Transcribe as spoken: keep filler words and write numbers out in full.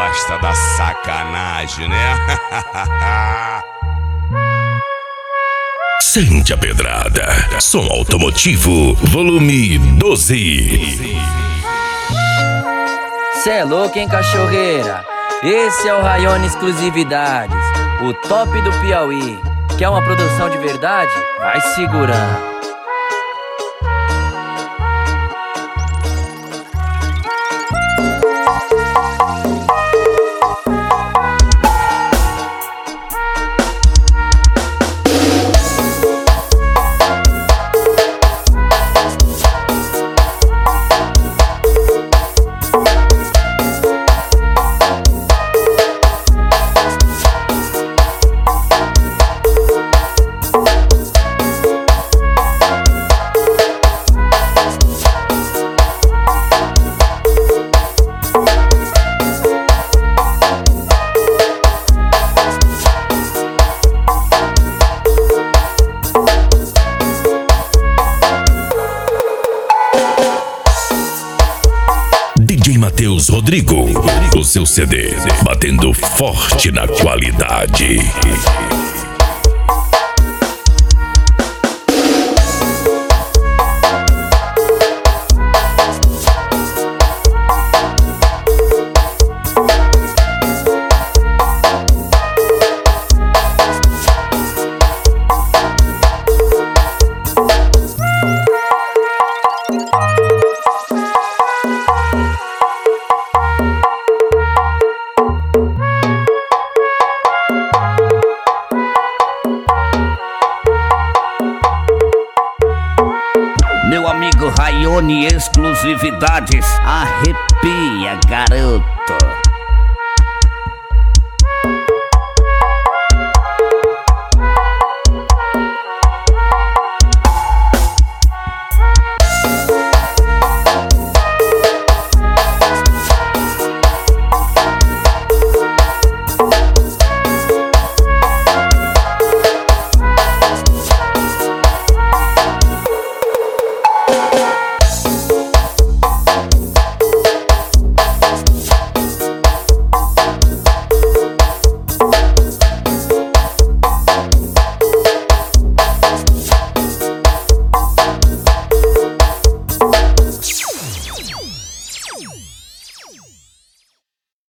gosta da sacanagem, né? Sente a pedrada. Som automotivo, volume doze. Cê é louco, hein, cachorreira? Esse é o Raione Exclusividades, o top do Piauí. Quer uma produção de verdade? Vai segurando. D J Matheus Rodrigo, o seu C D, batendo forte na qualidade. Meu amigo Raione Exclusividades, arrepia, garoto.